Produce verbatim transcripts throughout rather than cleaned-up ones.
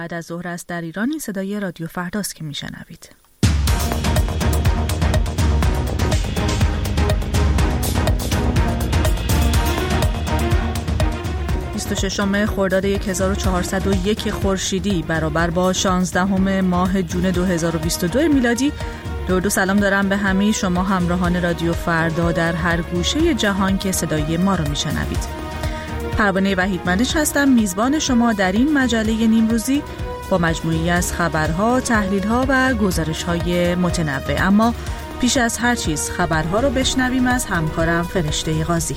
بعد از ظهر است در ایران. این صدای رادیو فرداست که میشنوید. بیست و ششم خرداد هزار و چهارصد و یک خورشیدی برابر با شانزدهم ماه جون دو هزار و بیست و دو میلادی. درود و سلام دارم به همه شما همراهان رادیو فردا در هر گوشه جهان که صدای ما رو میشنوید. پروانه وحیدمندش هستم، میزبان شما در این مجله نیمروزی با مجموعی از خبرها، تحلیلها و گزارش‌های متنوع. اما پیش از هر چیز خبرها رو بشنویم از همکارم فرشته قاضی.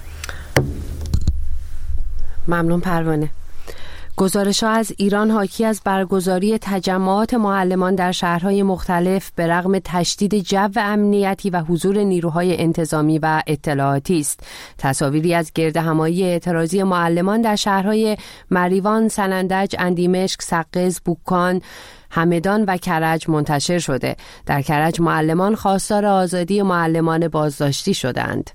ممنون پروانه. گزارش‌ها از ایران حاکی از برگزاری تجمعات معلمان در شهرهای مختلف به رغم تشدید جو امنیتی و حضور نیروهای انتظامی و اطلاعاتی است. تصاویری از گردهمایی اعتراضی معلمان در شهرهای مریوان، سنندج، اندیمشک، سقز، بوکان، همدان و کرج منتشر شده. در کرج معلمان خواستار آزادی معلمان بازداشتی شدند.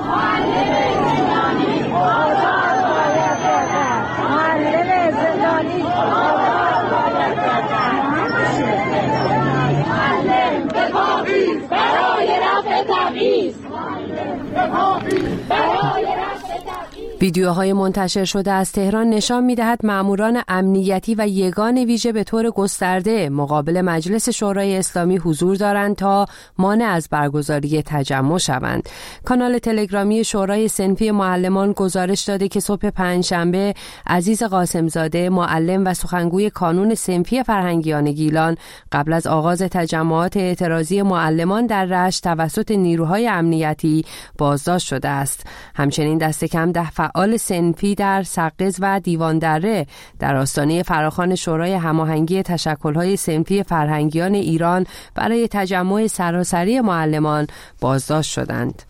ویدیوهای منتشر شده از تهران نشان می‌دهد ماموران امنیتی و یگان ویژه به طور گسترده مقابل مجلس شورای اسلامی حضور دارند تا مانع از برگزاری تجمع شوند. کانال تلگرامی شورای صنفی معلمان گزارش داده که صبح پنجشنبه عزیز قاسمزاده، معلم و سخنگوی کانون صنفی فرهنگیان گیلان، قبل از آغاز تجمعات اعتراضی معلمان در رشت توسط نیروهای امنیتی بازداشت شده است. همچنین دست کم ده فعال صنفی در سقز و دیوان دره در آستانه فراخوان شورای هماهنگی تشکل‌های صنفی فرهنگیان ایران برای تجمع سراسری معلمان بازداشت شدند.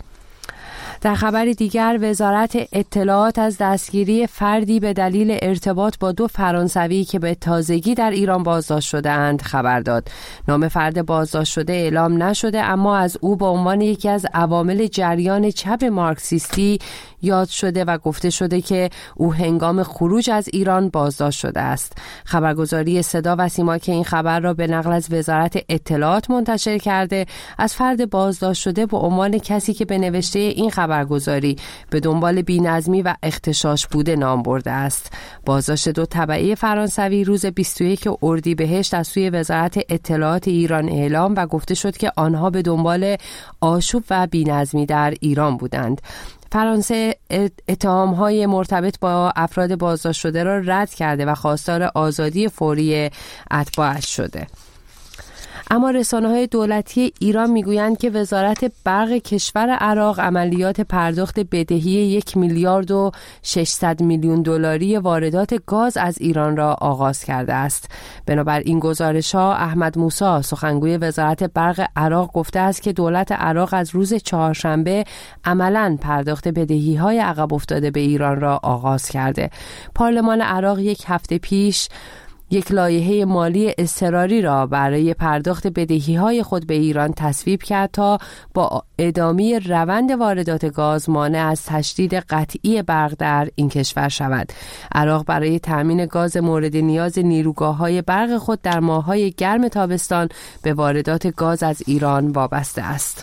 در خبر دیگر، وزارت اطلاعات از دستگیری فردی به دلیل ارتباط با دو فرانسوی که به تازگی در ایران بازداشت شده‌اند خبر داد. نام فرد بازداشت شده اعلام نشده، اما از او به عنوان یکی از عوامل جریان چپ مارکسیستی یاد شده و گفته شده که او هنگام خروج از ایران بازداشت شده است. خبرگزاری صدا و سیما که این خبر را به نقل از وزارت اطلاعات منتشر کرده، از فرد بازداشت شده به عنوان کسی که به نوشته این خبرگزاری به دنبال بی‌نظمی و اغتشاش بوده نام برده است. بازداشت دو تبعی فرانسوی روز بیست و یک اردیبهشت از سوی وزارت اطلاعات ایران اعلام و گفته شد که آنها به دنبال آشوب و بی‌نظمی در ایران بودند. فرانسه اتهام‌های مرتبط با افراد بازداشت شده را رد کرده و خواستار آزادی فوری اتباعش شده. اما رسانه‌های دولتی ایران میگویند که وزارت برق کشور عراق عملیات پرداخت بدهی یک میلیارد و ششصد میلیون دلاری واردات گاز از ایران را آغاز کرده است. بنابر این گزارش‌ها، احمد موسی، سخنگوی وزارت برق عراق، گفته است که دولت عراق از روز چهارشنبه عملاً پرداخت بدهی‌های عقب افتاده به ایران را آغاز کرده. پارلمان عراق یک هفته پیش یک لایحه مالی اضطراری را برای پرداخت بدهی‌های خود به ایران تصویب کرد تا با ادامه روند واردات گاز مانع از تشدید قطعی برق در این کشور شود. عراق برای تامین گاز مورد نیاز نیروگاه‌های برق خود در ماه‌های گرم تابستان به واردات گاز از ایران وابسته است.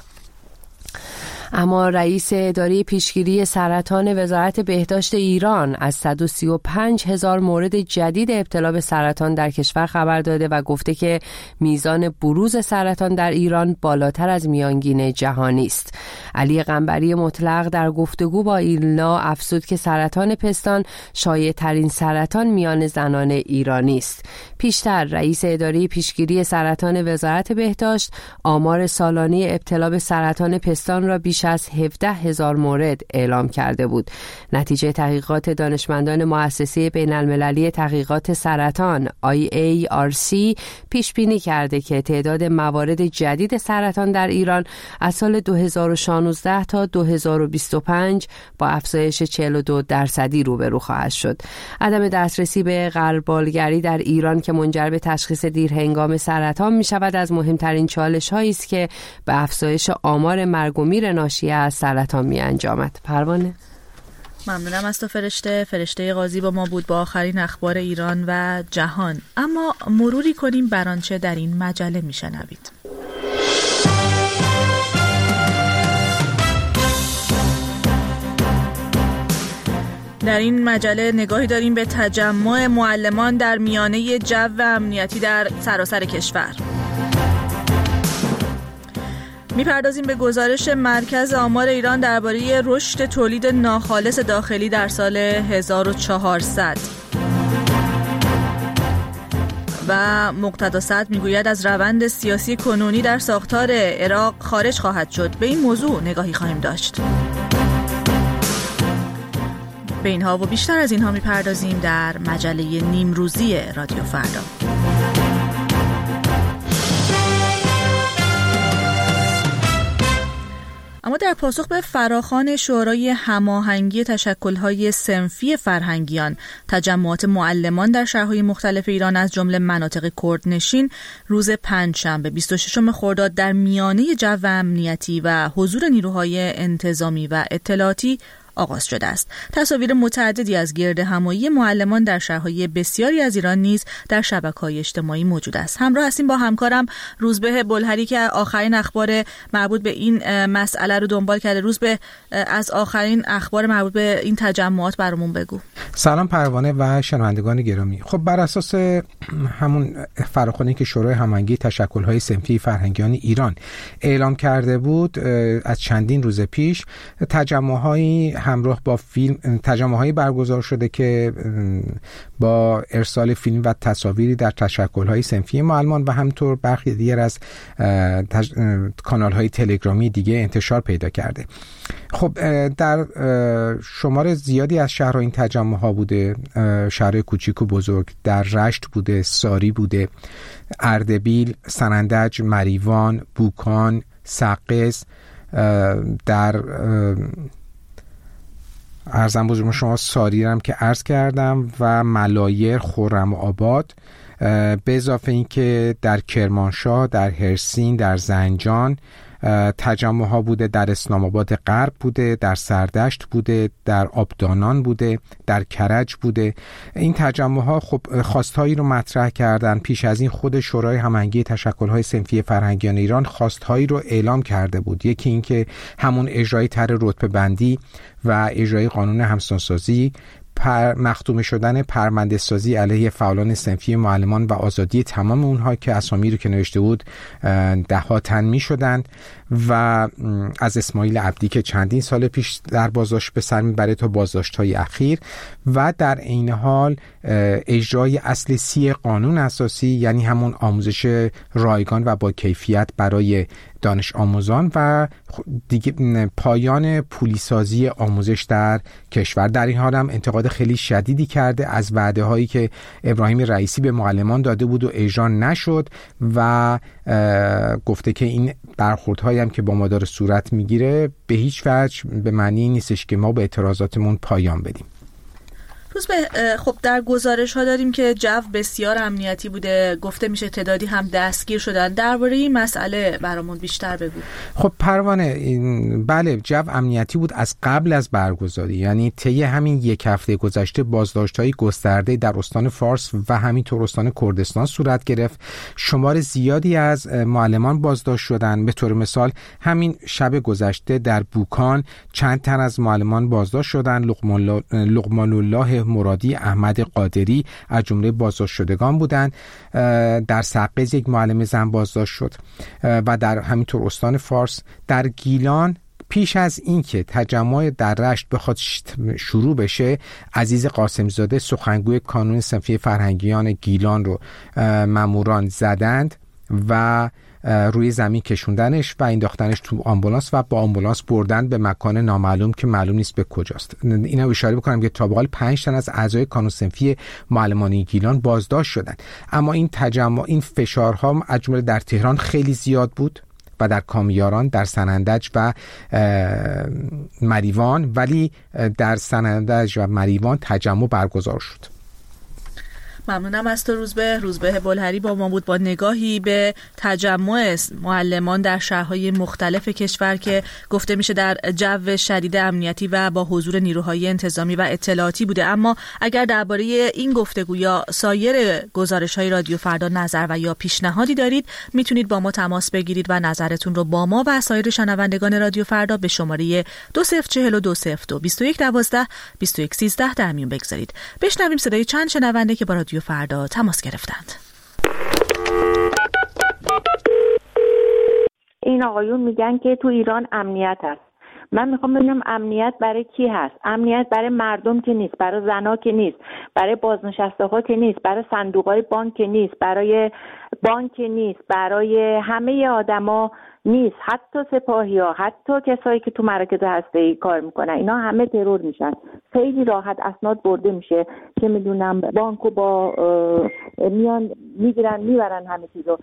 اما رئیس اداره پیشگیری سرطان وزارت بهداشت ایران از صد و سی و پنج هزار مورد جدید ابتلا به سرطان در کشور خبر داده و گفته که میزان بروز سرطان در ایران بالاتر از میانگین جهانی است. علی قنبری مطلق در گفتگو با ایلنا افزود که سرطان پستان شایع ترین سرطان میان زنان ایرانی است. پیشتر رئیس اداره پیشگیری سرطان وزارت بهداشت آمار سالانه ابتلا به سرطان پستان را بیش از هفده هزار مورد اعلام کرده بود. نتیجه تحقیقات دانشمندان مؤسسه بین المللی تحقیقات سرطان آی ای آر سی پیش بینی کرده که تعداد موارد جدید سرطان در ایران از سال دو هزار و شانزده تا دو هزار و بیست و پنج با افزایش چهل و دو درصدی روبرو خواهد شد. عدم دسترسی به غربالگری در ایران که منجر به تشخیص دیر هنگام سرطان می شود از مهمترین چالش هایی است که به افزایش آمار مرگ و میر ناشی از سرطان می انجامد. پروانه؟ ممنونم از تو فرشته. فرشته قاضی با ما بود با آخرین اخبار ایران و جهان. اما مروری کنیم بر آنچه در این مجله میشنوید. در این مجله نگاهی داریم به تجمع معلمان در میانه جو امنیتی در سراسر کشور. میپردازیم به گزارش مرکز آمار ایران درباره رشد تولید ناخالص داخلی در سال هزار و چهارصد. و مقتدا سعد میگوید از روند سیاسی کنونی در ساختار عراق خارج خواهد شد. به این موضوع نگاهی خواهیم داشت. به اینها و بیشتر از اینها میپردازیم در مجله نیمروزی رادیو فردا. اما در پاسخ به فراخوان شورای هماهنگی تشکل‌های صنفی فرهنگیان، تجمعات معلمان در شهرهای مختلف ایران از جمله مناطق کردنشین روز پنجشنبه بیست و ششم خرداد در میانه جو امنیتی و حضور نیروهای انتظامی و اطلاعاتی آغاز شده است. تصاویر متعددی از گرد همایی معلمان در شهرهای بسیاری از ایران نیز در شبکه‌های اجتماعی موجود است. همراه هستیم با همکارم روزبه بلهری که آخرین اخبار مربوط به این مسئله رو دنبال کرده. روزبه، از آخرین اخبار مربوط به این تجمعات برامون بگو. سلام پروانه و شنوندگان گرامی. خب بر اساس همون فراخوانی که شورای هماهنگی تشکل‌های صنفی فرهنگیان ایران اعلام کرده بود، از چندین روز پیش تجمع‌های همراه با فیلم تجمع‌هایی برگزار شده که با ارسال فیلم و تصاویری در تشکل‌های صنفی معلمان و همینطور برخی دیگر از تج... کانال‌های تلگرامی دیگه انتشار پیدا کرده. خب در شمار زیادی از شهرها این تجمع‌ها بوده، شهرهای کوچیک و بزرگ، در رشت بوده، ساری بوده، اردبیل، سنندج، مریوان، بوکان، سقز، در ارزم بزرگ شما ساری هم که عرض کردم و ملایر، خرم آباد، به اضافه این که در کرمانشاه، در هرسین، در زنجان تجمع ها بوده، در اسلام آباد غرب بوده، در سردشت بوده، در آبدانان بوده، در کرج بوده. این تجمع ها خب خواستهایی رو مطرح کردن. پیش از این خود شورای هماهنگی تشکل‌های صنفی فرهنگیان ایران خواستهایی رو اعلام کرده بود. یکی این که همون اجرای طرح رتبه بندی و اجرای قانون همسانسازی، پر مختوم شدن پرونده سازی علیه فعالان صنفی معلمان و آزادی تمام اونها که اسامی رو که نوشته بود ده ها تن می شدند و از اسماعیل عبدی که چندین سال پیش در بازداشت به سر میبره تا بازداشت‌های اخیر و در عین حال اجرای اصل سی قانون اساسی، یعنی همون آموزش رایگان و با کیفیت برای دانش آموزان و دیگه پایان پولیسازی آموزش در کشور. در این حال هم انتقاد خیلی شدیدی کرده از وعده هایی که ابراهیم رئیسی به معلمان داده بود و اجرا نشد و گفته که این برخوردهایی هم که با ما داره صورت میگیره به هیچ وجه به معنی نیستش که ما به اعتراضاتمون پایان بدیم. روز به خب در گزارش ها داریم که جو بسیار امنیتی بوده، گفته میشه تعدادی هم دستگیر شدن. درباره این مسئله برامون بیشتر بگو. خب پروانه، بله جو امنیتی بود از قبل از برگزاری، یعنی طی همین یک هفته گذشته بازداشت‌های گسترده در استان فارس و همینطور استان کردستان صورت گرفت. شمار زیادی از معلمان بازداشت شدن. به طور مثال همین شب گذشته در بوکان چند تن از معلمان بازداشت شدن. لقمان الله مرادی، احمد قادری از جمله بازداشت شدگان بودند. در سقز یک معلم زن بازداشت شد و در همینطور استان فارس. در گیلان پیش از اینکه تجمع در رشت بخواد شروع بشه، عزیز قاسمزاده سخنگوی کانون صنفی فرهنگیان گیلان رو ماموران زدند و روی زمین کشوندنش و انداختنش تو آمبولانس و با آمبولانس بردن به مکان نامعلوم که معلوم نیست به کجاست. اینا اشاره بکنم که تا به حال پنج تن از اعضای کانون صنفی معلمان گیلان بازداشت شدند. اما این تجمع، این فشارها از جمله در تهران خیلی زیاد بود و در کامیاران، در سنندج و مریوان، ولی در سنندج و مریوان تجمع برگزار شد. ممنونم از تو روزبه. روزبه بلهری با ما بود با نگاهی به تجمع معلمان در شهرهای مختلف کشور که گفته میشه در جو شدید امنیتی و با حضور نیروهای انتظامی و اطلاعاتی بوده. اما اگر درباره این گفتگو یا سایر گزارش‌های رادیو فردا نظر و یا پیشنهادی دارید میتونید با ما تماس بگیرید و نظرتون رو با ما و سایر شنوندگان رادیو فردا به شماره دو صفر چهل و دو صفر دو بیست و یک دوازده بیست و یک سیزده در میون بگذارید. بشنویم صدای چند شنونده که با رادیو فردا تماس گرفتند. این آقایون میگن که تو ایران امنیت هست. من میخوام ببینم امنیت برای کی هست؟ امنیت برای مردم که نیست، برای زنا که نیست، برای بازنشسته ها که نیست، برای صندوقهای بانک که نیست، برای بانک که نیست، برای همه آدما نیست، حتی سپاهی ها، حتی کسایی که تو مراکز هسته‌ای کار میکنن، اینا همه ترور میشن. خیلی راحت اسناد برده میشه که میدونم بانکو با میان میگیرن میبرن همه چیزو.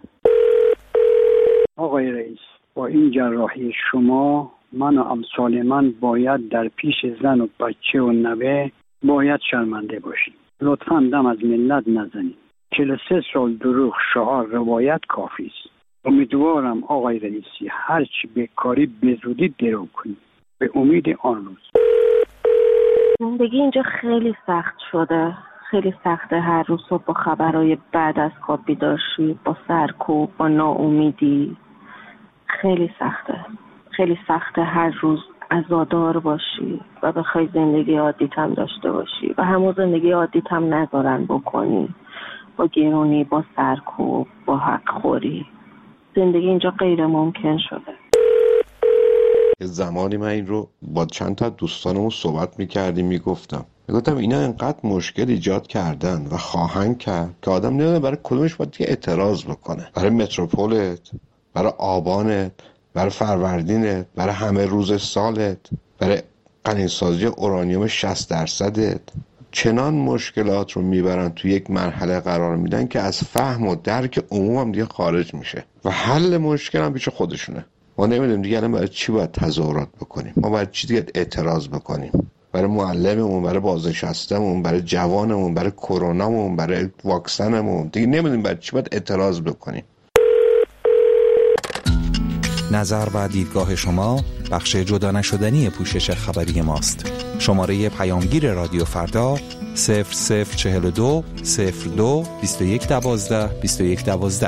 آقای رئیس، با این جراحی شما من و امثال من باید در پیش زن و بچه و نوه باید شرمنده باشیم. لطفاً دم از ملت نزنید. چهل و سه سال دروغ شعار روایت کافی است. امیدوارم آقای رئیسی هرچی بیکاری به زودی درو کنید به امید آن روز. زندگی اینجا خیلی سخت شده، خیلی سخته. هر روز صبح با خبرهای بعد از خواب بیدار شی، با سرکوب، با ناامیدی. خیلی سخته، خیلی سخته هر روز عزادار باشی و بخوای زندگی عادیت هم داشته باشی و همون زندگی عادیت هم نذارن بکنی، با گرونی، با سرکوب، با حق خوری. زندگی اینجا غیر ممکن شده. زمانی من این رو با چند تا دوستانمون صحبت میکردیم، میگفتم میگفتم اینا انقدر مشکل ایجاد کردن و خواهند کرد که آدم نمیدونه برای کدومش باید اعتراض بکنه. برای متروپولت، برای آبانت، برای فروردینت، برای همه روز سالت، برای غنیسازی اورانیوم شصت درصدت. چنان مشکلات رو میبرن تو یک مرحله قرار میدن که از فهم و درک عموم هم دیگه خارج میشه و حل مشکل هم پیش خودشونه. ما نمیدونیم دیگه الان برای چی باید تظاهرات بکنیم، ما باید چی دیگه اعتراض بکنیم؟ برای معلممون، برای بازنشسته‌مون، برای جوانمون، برای کرونامون، برای واکسنمون، دیگه نمیدونیم برای چی باید اعتراض بکنیم. نظر و دیدگاه شما بخش جدا نشدنی پوشش خبری ماست. شماره پیامگیر رادیو فردا صفر صفر چهل و دو صفر دو بیست و یک دوازده بیست و یک دوازده.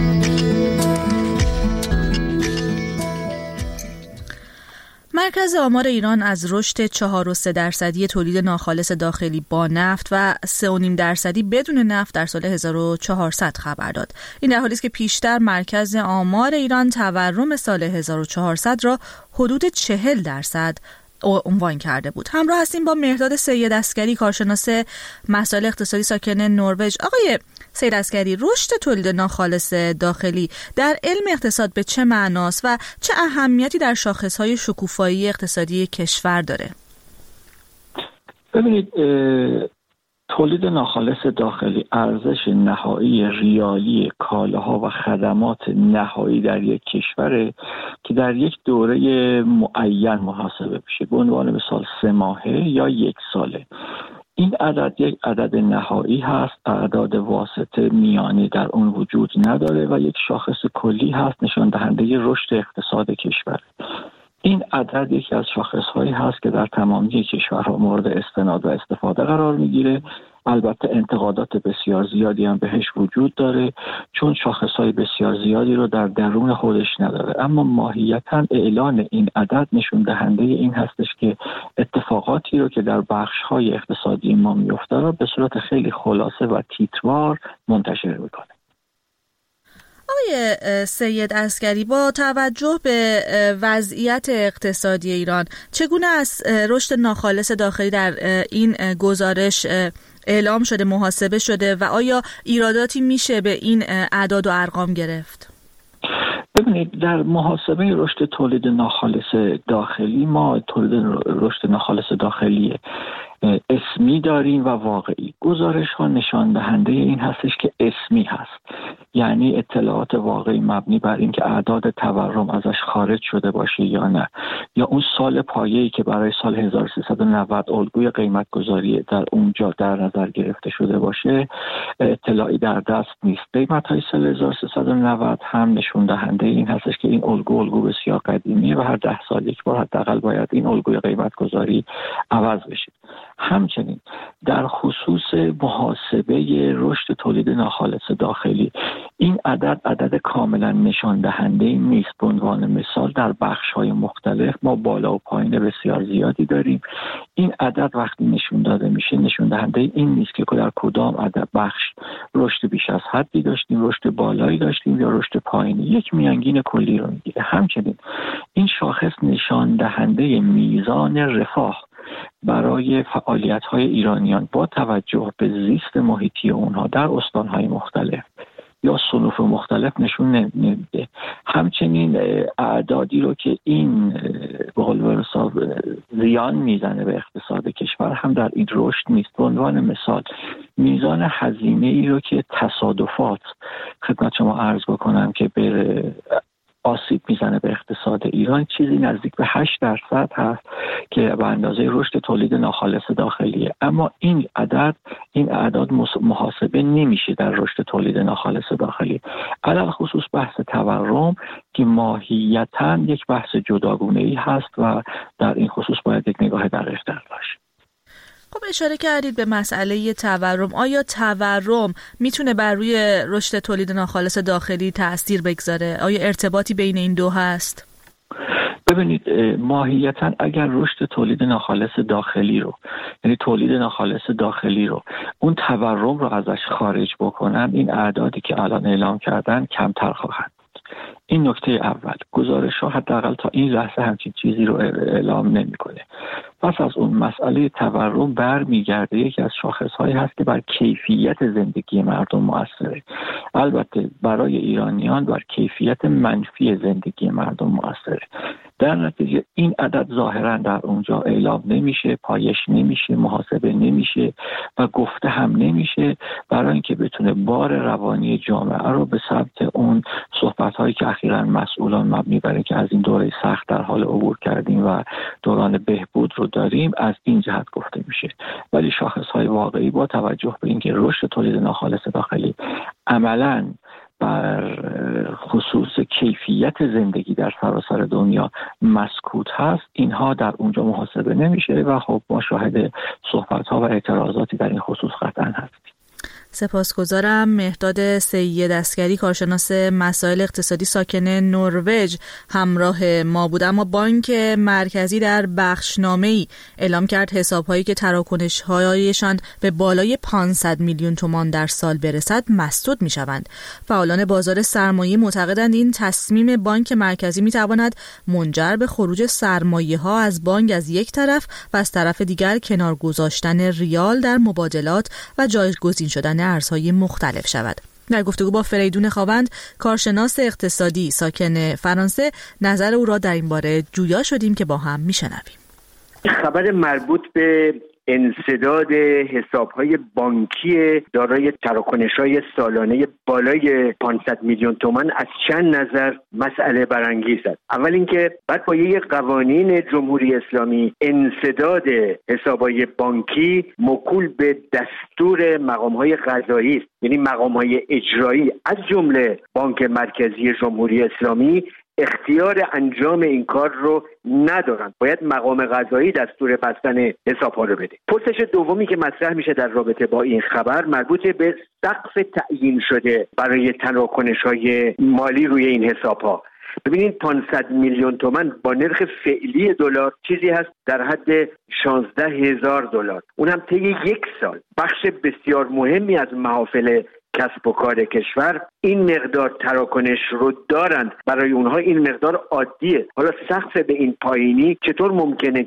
مرکز آمار ایران از رشد چهار و سه درصدی تولید ناخالص داخلی با نفت و سه و نیم درصدی بدون نفت در سال هزار و چهارصد خبر داد. این در حالی است که پیشتر مرکز آمار ایران تورم سال هزار و چهارصد را حدود چهل درصد عنوان کرده بود. همراه هستیم با مهرداد سید عسگری، کارشناس مسائل اقتصادی ساکن نروژ. آقای سید عسگری، رشد تولید ناخالص داخلی در علم اقتصاد به چه معناست و چه اهمیتی در شاخص‌های شکوفایی اقتصادی کشور داره؟ ببینید، تولید ناخالص داخلی ارزش نهایی ریالی کالاها و خدمات نهایی در یک کشوره که در یک دوره معین محاسبه میشه. به عنوان مثال سه ماهه یا یک ساله. این عدد یک عدد نهایی هست، اعداد واسطه میانی در اون وجود نداره و یک شاخص کلی هست نشان دهنده رشد اقتصاد کشور. این عدد یکی از شاخص‌هایی هست که در تمامی کشورها مورد استناد و استفاده قرار میگیره. البته انتقادات بسیار زیادی هم بهش وجود داره چون شاخص‌های بسیار زیادی رو در درون خودش نداره، اما ماهیتاً اعلان این عدد نشون دهنده این هستش که اتفاقاتی رو که در بخش‌های اقتصادی ما میفته رو به صورت خیلی خلاصه و تیتروار منتشر میکنه. آقای سید عسگری، با توجه به وضعیت اقتصادی ایران چگونه از رشد ناخالص داخلی در این گزارش اعلام شده، محاسبه شده و آیا ایراداتی میشه به این اعداد و ارقام گرفت؟ ببینید، در محاسبه رشد تولید ناخالص داخلی ما تولید رشد ناخالص داخلی اسمی داریم و واقعی. گزارش ها نشان دهنده این هستش که اسمی هست، یعنی اطلاعات واقعی مبنی بر اینکه اعداد تورم ازش خارج شده باشه یا نه، یا اون سال پایه‌ای که برای سال هزار و سیصد و نود الگوی قیمت گذاری در اونجا در نظر گرفته شده باشه، اطلاعی در دست نیست. قیمت‌های سال هزار و سیصد و نود هم نشون دهنده این هستش که این الگو الگو بسیار قدیمیه و هر ده سال یک بار حداقل باید این الگوی قیمت گذاری عوض بشه. همچنین در خصوص محاسبه رشد تولید ناخالص داخلی، این عدد عدد کاملا نشان دهنده نیست. به عنوان مثال در بخش‌های مختلف ما بالا و پایین بسیار زیادی داریم. این عدد وقتی نشون داده میشه نشون دهنده این نیست که در کدام عدد بخش رشد بیش از حدی داشتیم، رشد بالایی داشتیم یا رشد پایینی. یک میانگین کلی رو میگیره. همچنین این شاخص نشان دهنده میزان رفاه برای فعالیت‌های ایرانیان با توجه به زیست محیطی اونها در استان‌های مختلف یا صنوف مختلف نشون نمیده. همچنین اعدادی رو که این به قول ورسا زیان میزنه به اقتصاد کشور هم در این رشد نیست. به عنوان مثال میزان هزینه ای رو که تصادفات خدمت شما عرض بکنم که به آسیب میزنه به اقتصاد ایران، چیزی نزدیک به هشت درصد هست که به اندازه رشد تولید ناخالص داخلیه. اما این عدد این اعداد محاسبه نمیشه در رشد تولید ناخالص داخلی، علل خصوص بحث تورم که ماهیتاً یک بحث جداگونه‌ای هست و در این خصوص باید یک نگاه دقیق‌تر باشه. خب اشاره کردید به مسئله تورم. آیا تورم میتونه بر روی رشد تولید ناخالص داخلی تأثیر بگذاره؟ آیا ارتباطی بین این دو هست؟ ببینید ماهیتاً اگر رشد تولید ناخالص داخلی رو، یعنی تولید ناخالص داخلی رو، اون تورم رو ازش خارج بکنن، این اعدادی که الان اعلام کردن کمتر خواهد. این نکته اول. گزارش‌ها حداقل تا این لحظه همچین چیزی رو اعلام نمی‌کنه. پس از اون مسئله تورم برمیگرده یکی از شاخص‌هایی هست که بر کیفیت زندگی مردم مؤثره. البته برای ایرانیان بر کیفیت منفی زندگی مردم مؤثره. در نتیجه این عدد ظاهراً در اونجا اعلام نمیشه، پایش نمیشه، محاسبه نمیشه و گفته هم نمیشه، برای اینکه بتونه بار روانی جامعه رو به سمت اون صحبت‌هایی که اخیراً مسئولان مبنی بر اینکه از این دوره سخت در حال عبور کردیم و دوران بهبود رو داریم از این جهت گفته میشه. ولی شاخص‌های واقعی با توجه به اینکه رشد تولید ناخالص داخلی عملاً بر خصوص کیفیت زندگی در سراسر دنیا مسکوت هست، اینها در اونجا محاسبه نمیشه و خب ما شاهد صحبت‌ها و اعتراضاتی در این خصوص قطعاً هستیم. سپاسگزارم. مهداد سید عسکری، کارشناس مسائل اقتصادی ساکن نروژ همراه ما بود. اما بانک مرکزی در بخشنامه‌ای اعلام کرد حساب‌هایی که تراکنش‌هایشان به بالای پانصد میلیون تومان در سال برسد مسدود می‌شوند. فعالان بازار سرمایه معتقدند این تصمیم بانک مرکزی می‌تواند منجر به خروج سرمایه‌ها از بانک از یک طرف و از طرف دیگر کنار گذاشتن ریال در مبادلات و جایگزین شدن ارزهای مختلف شود. در گفتگو با فریدون خاوند، کارشناس اقتصادی ساکن فرانسه، نظر او را در این باره جویا شدیم که با هم میشنویم. خبر مربوط به انسداد حساب‌های بانکی دارای تراکنش‌های سالانه بالای پانصد میلیون تومان از چند نظر مسئله برانگیز است. اول اینکه بعد پایه قوانین جمهوری اسلامی انسداد حساب‌های بانکی موکول به دستور مقام‌های قضایی است، یعنی مقام‌های اجرایی از جمله بانک مرکزی جمهوری اسلامی اختیار انجام این کار رو ندارن. باید مقام قضایی دستور بستن حساب‌ها رو بده. پرسش دومی که مطرح میشه در رابطه با این خبر مربوط به سقف تعیین شده برای تراکنش‌های مالی روی این حساب‌ها. ببینید پانصد میلیون تومان با نرخ فعلی دلار چیزی هست در حد شانزده هزار دلار، اون هم طی یک سال. بخش بسیار مهمی از محافل کسب و کار کشور این مقدار تراکنش رو دارند، برای اونها این مقدار عادیه. حالا سقف به این پایینی چطور ممکنه که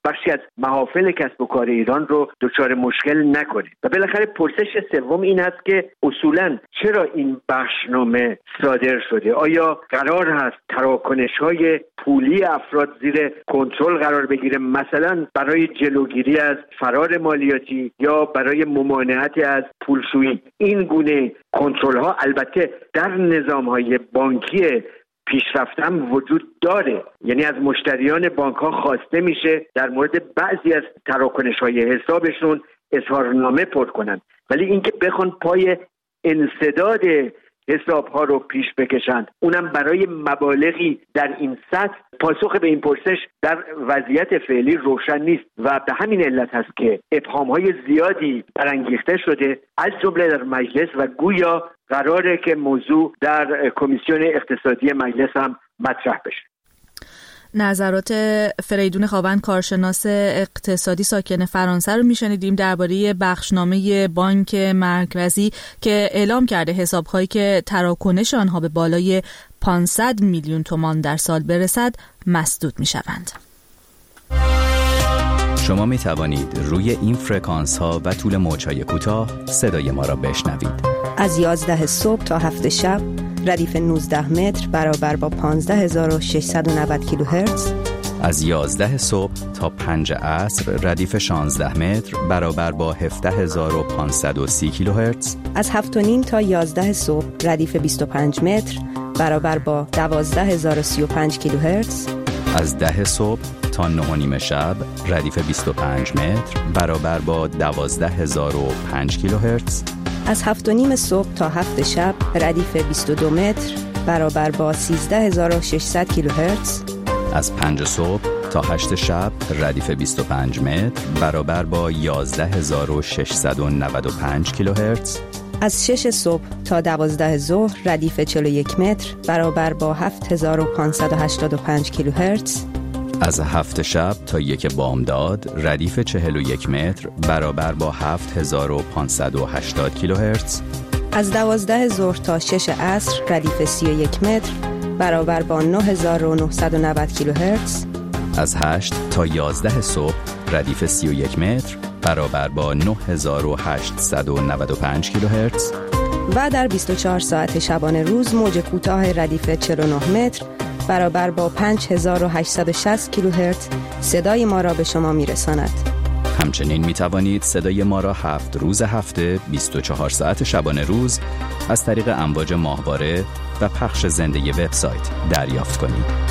بخشی از محافل کسب و کار ایران رو دچار مشکل نکنه. و بالاخره پرسش سوم این است که اصولاً چرا این بخشنامه صادر شده؟ آیا قرار هست تراکنش‌های پولی افراد زیر کنترل قرار بگیره، مثلا برای جلوگیری از فرار مالیاتی یا برای ممانعت از پولشویی؟ این گونه کنترل‌ها البته در نظام‌های بانکی پیشرفتم وجود داره، یعنی از مشتریان بانک‌ها خواسته میشه در مورد بعضی از تراکنش‌های حسابشون اظهارنامه پر کنن، ولی اینکه بخوان پای انسداد حساب‌ها رو پیش بکشند، اونم برای مبالغی در این سطح، پاسخ به این پرسش در وضعیت فعلی روشن نیست و به همین علت هست که ابهام‌های زیادی برانگیخته شده، از جمله در مجلس، و گویا قراره که موضوع در کمیسیون اقتصادی مجلس هم مطرح بشه. نظرات فریدون خاوند، کارشناس اقتصادی ساکن فرانسه رو میشنیدیم درباره بخشنامه بانک مرکزی که اعلام کرده حساب‌هایی که تراکنش آنها به بالای پانصد میلیون تومان در سال برسد مسدود میشوند. شما می توانید روی این فرکانس ها و طول موج‌های کوتاه صدای ما را بشنوید. از یازده صبح تا هفت شب ردیف نوزده متر برابر با پانزده هزار و ششصد و نود کیلوهرتز. از یازده صبح تا پنج عصر ردیف شانزده متر برابر با هفده هزار و پانصد و سی کیلوهرتز. از هفت و نیم تا یازده صبح ردیف بیست و پنج متر برابر با دوازده هزار و سی و پنج کیلوهرتز. از ده صبح تا نه و نیم شب ردیف بیست و پنج متر برابر با دوازده هزار و پنج کیلوهرتز. از هفت و نیم صبح تا هفت شب ردیف بیست و دو متر برابر با سیزده هزار و ششصد کیلوهرتز. از پنج صبح تا هشت شب ردیف بیست و پنج متر برابر با یازده هزار و ششصد و نود و پنج کیلوهرتز. از شش صبح تا دوازده ظهر ردیف چهل و یک متر برابر با هفت هزار و پانصد و هشتاد و پنج کیلوهرتز. از هفت شب تا یک بامداد ردیف چهل و یک متر برابر با هفت هزار و پانصد و هشتاد کیلوهرتز. از دوازده ظهر تا شش عصر ردیف سی و یک متر برابر با نه هزار و نهصد و نود کیلوهرتز. از هشت تا یازده صبح ردیف سی و یک متر برابر با نه هزار و هشتصد و نود و پنج کیلوهرتز. و در بیست و چهار ساعت شبانه روز موج کوتاه ردیف چهل و نه متر برابر با پنج هزار و هشتصد و شصت کیلوهرتز صدای ما را به شما میرساند. همچنین می توانید صدای ما را هفت روز هفته بیست و چهار ساعت شبانه روز از طریق امواج ماهواره و پخش زنده وبسایت دریافت کنید.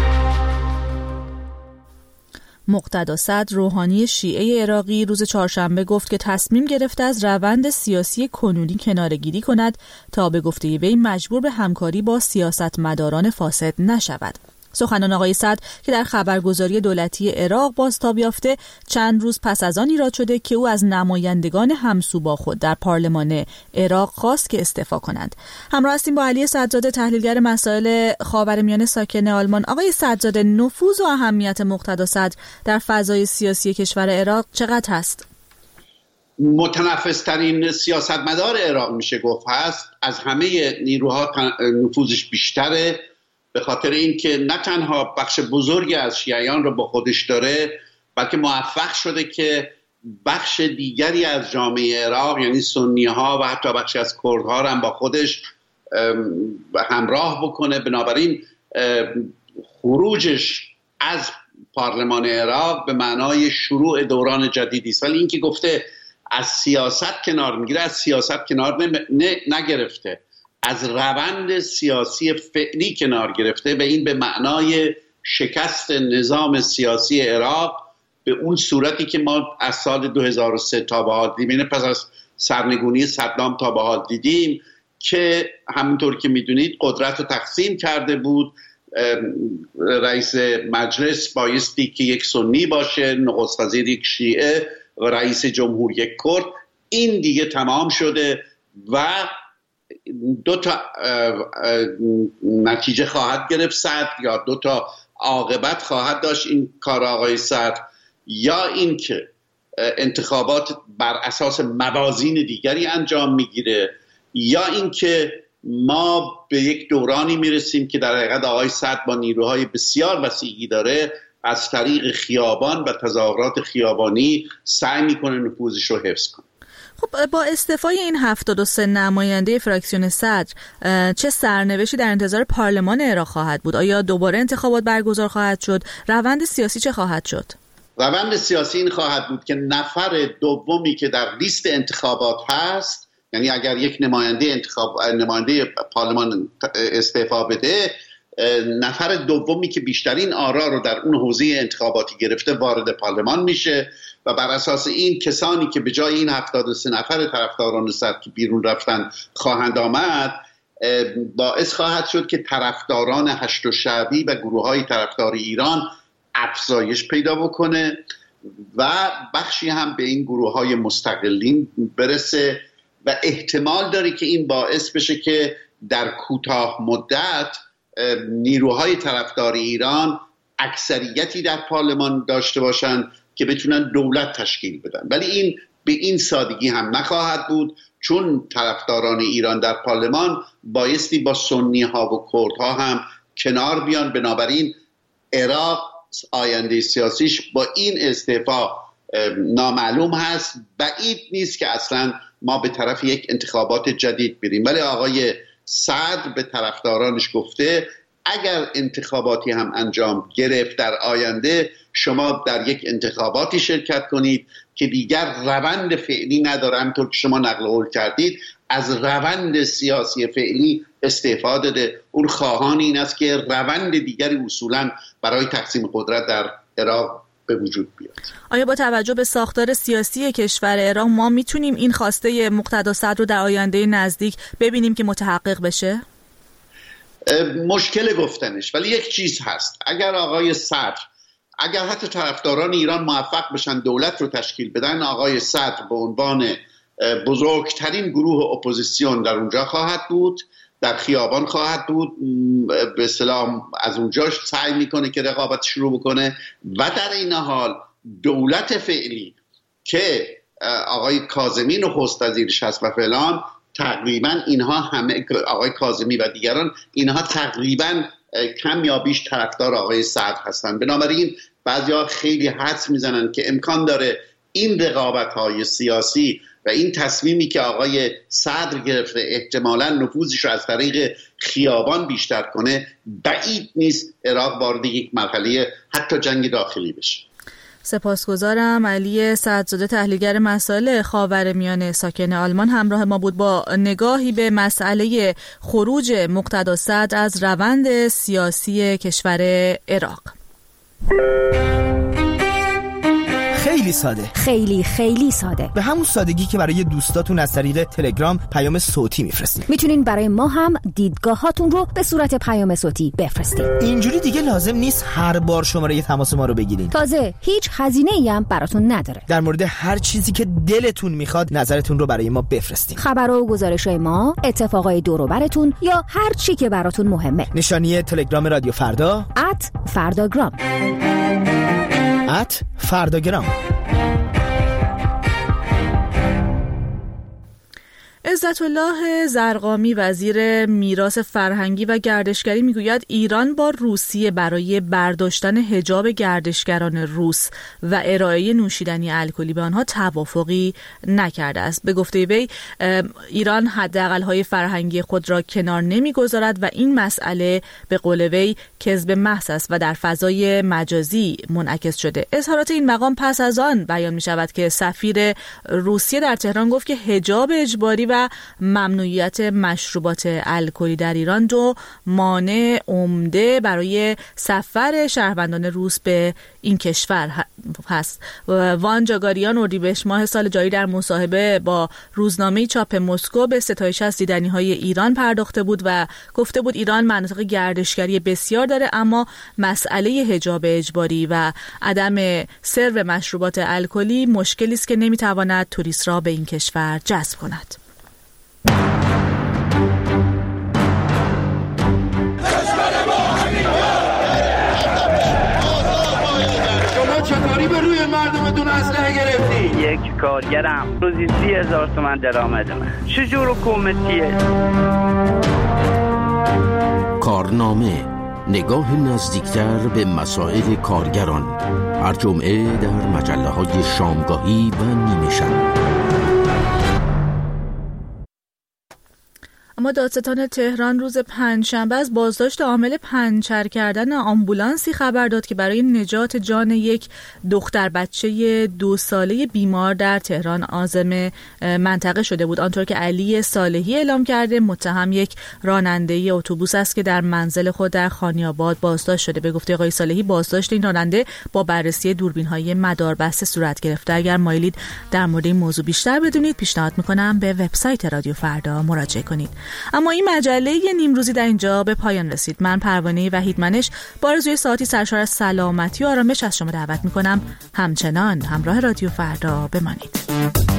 مقتدا صدر روحانی شیعه عراقی روز چهارشنبه گفت که تصمیم گرفته از روند سیاسی کنونی کناره‌گیری کند تا به گفته وی مجبور به همکاری با سیاستمداران فاسد نشود. سخنان آقای صدر که در خبرگزاری دولتی عراق بازتاب یافته چند روز پس از آن ایراد شده که او از نمایندگان همسو با خود در پارلمان عراق خواست که استعفا کنند. همراه هستیم با علی سجاده، تحلیلگر مسائل خاورمیانه ساکن آلمان. آقای سجاده، نفوذ و اهمیت مقتدا صدر در فضای سیاسی کشور عراق چقدر هست؟ متنفذترین سیاستمدار عراق میشه گفت هست. از همه نیروها نفوذش بیشتره، به خاطر اینکه نه تنها بخش بزرگی از شیعیان رو با خودش داره، بلکه موفق شده که بخش دیگری از جامعه عراق، یعنی سنی ها و حتی بخشی از کردها رو هم با خودش همراه بکنه. بنابراین خروجش از پارلمان عراق به معنای شروع دوران جدیدی است. ولی اینکه گفته از سیاست کنار میگیره، از سیاست کنار نگرفته، از روند سیاسی فعلی کنار گرفته و این به معنای شکست نظام سیاسی عراق به اون صورتی که ما از سال دو هزار و سه تا به حال دیدیم، پس از سرنگونی صدام تا به حال دیدیم که همونطور که میدونید قدرت رو تقسیم کرده بود. رئیس مجلس بایستی که یک سنی باشه، نخست وزیر یک شیعه و رئیس جمهور یک کرد. این دیگه تمام شده و دو تا نتیجه خواهد گرفت صدر، یا دو تا عاقبت خواهد داشت این کار آقای صدر، یا این که انتخابات بر اساس موازین دیگری انجام میگیره، یا این که ما به یک دورانی میرسیم که در حقیقت آقای صدر با نیروهای بسیار وسیعی داره از طریق خیابان و تظاهرات خیابانی سعی میکنه نفوذش رو حفظ کنه. خب با استعفای این هفتاد و سه نماینده فراکسیون صدر چه سرنوشتی در انتظار پارلمان عراق خواهد بود؟ آیا دوباره انتخابات برگزار خواهد شد؟ روند سیاسی چه خواهد شد؟ روند سیاسی این خواهد بود که نفر دومی که در لیست انتخابات هست، یعنی اگر یک نماینده انتخاب نماینده پارلمان استعفا بده، نفر دومی که بیشترین آرا رو در اون حوزه انتخاباتی گرفته وارد پارلمان میشه و بر اساس این کسانی که به جای این هفتاد و سه نفر طرفداران صدر که بیرون رفتن خواهند آمد، باعث خواهد شد که طرفداران هشت و شعبی و گروه‌های طرفدار ایران افزایش پیدا بکنه و بخشی هم به این گروه‌های مستقلین برسه و احتمال داره که این باعث بشه که در کوتاه مدت نیروهای طرفدار ایران اکثریتی در پارلمان داشته باشن که بتونن دولت تشکیل بدن. ولی این به این سادگی هم نخواهد بود، چون طرفداران ایران در پارلمان بایستی با سنی ها و کرد ها هم کنار بیان. بنابراین عراق آینده سیاسیش با این استعفا نامعلوم هست. بعید نیست که اصلا ما به طرف یک انتخابات جدید بریم. ولی آقای صدر به طرفدارانش گفته اگر انتخاباتی هم انجام گرفت در آینده، شما در یک انتخاباتی شرکت کنید که دیگر روند فعلی نداره. همونطور که شما نقل قول کردید، از روند سیاسی فعلی استعفا داده. اون خواهان این است که روند دیگری اصولا برای تقسیم قدرت در عراق به وجود بیاد. آیا با توجه به ساختار سیاسی کشور عراق ما میتونیم این خواسته مقتدا صدر رو در آینده نزدیک ببینیم که متحقق بشه؟ مشکل گفتنش، ولی یک چیز هست. اگر آقای صدر، اگر حتی طرفداران ایران موفق بشن دولت رو تشکیل بدن، آقای صدر به عنوان بزرگترین گروه اپوزیسیون در اونجا خواهد بود، در خیابان خواهد بود، به اصطلاح از اونجاش سعی میکنه که رقابت شروع بکنه و در این حال دولت فعلی که آقای کاظمی نخست وزیرش هست و فلان، تقریبا اینها همه، آقای کاظمی و دیگران، اینها تقریبا کم یا بیش طرفدار آقای صدر هستند. بنابراین بعضیا خیلی حدس میزنن که امکان داره این رقابت‌های سیاسی و این تصمیمی که آقای صدر گرفته احتمالاً نفوذش رو از طریق خیابان بیشتر کنه. بعید نیست عراق وارد یک مرحله حتی جنگ داخلی بشه. سپاسگزارم. علی سعدزاده، تحلیلگر مسائل خاورمیانه ساکن آلمان، همراه ما بود با نگاهی به مسئله خروج مقتدا صدر از روند سیاسی کشور عراق. خیلی ساده، خیلی خیلی ساده، به همون سادگی که برای دوستاتون از طریق تلگرام پیام صوتی میفرستید. میتونین برای ما هم دیدگاهاتون رو به صورت پیام صوتی بفرستید. اینجوری دیگه لازم نیست هر بار شماره تماس ما رو بگیرین. تازه هیچ هزینه‌ای هم براتون نداره. در مورد هر چیزی که دلتون میخواد نظرتون رو برای ما بفرستین. خبر و گزارش‌های ما، اتفاقای دور و براتون یا هر چی که براتون مهمه. نشانی تلگرام رادیو فردا ات فرداگرام ات فرداگرام. عزت الله زرقامی، وزیر میراث فرهنگی و گردشگری، میگوید ایران با روسیه برای برداشتن حجاب گردشگران روس و ارائه نوشیدنی الکلی به آنها توافقی نکرده است. به گفته وی ایران حداقل‌های فرهنگی خود را کنار نمیگذارد و این مسئله به قول وی کذب محض است و در فضای مجازی منعکس شده. اظهارات این مقام پس از آن بیان می شود که سفیر روسیه در تهران گفت که حجاب اجباری و ممنوعیت مشروبات الکلی در ایران دو مانع عمده برای سفر شهروندان روس به این کشور هست. وان جاگاریان اردیبهشت ماه سال جاری در مصاحبه با روزنامه چاپ مسکو به ستایش از دیدنی‌های ایران پرداخته بود و گفته بود ایران مناطق گردشگری بسیار داره، اما مسئله حجاب اجباری و عدم سرو مشروبات الکلی مشکلی است که نمیتواند توریست را به این کشور جذب کند. چطوری به روی مردمتون اسلحه گرفتی؟ یک کارگرم، روزی سی هزار تومن درآمدمه. چجور حکومتیه؟ کارنامه نگاه نزدیکتر به مسائل کارگران، هر جمعه در مجله‌های شامگاهی و نیمه شب. اما دادستان تهران روز پنجشنبه از بازداشت عامل پنچر کردن آمبولانسی خبر داد که برای نجات جان یک دختر بچه دو ساله بیمار در تهران عازم منطقه شده بود. آنطور که علی صالحی اعلام کرده، متهم یک راننده اتوبوس است که در منزل خود در خانی‌آباد بازداشت شده. به گفته آقای صالحی، بازداشت این راننده با بررسی دوربین‌های مداربسته صورت گرفته. اگر مایلید در مورد این موضوع بیشتر بدونید، پیشنهاد می‌کنم به وبسایت رادیو فردا مراجعه کنید. اما این مجله نیمروزی در اینجا به پایان رسید. من پروانه وحیدمنش با آرزوی ساعتی سرشار از سلامتی و آرامش از شما دعوت میکنم همچنان همراه رادیو فردا بمانید.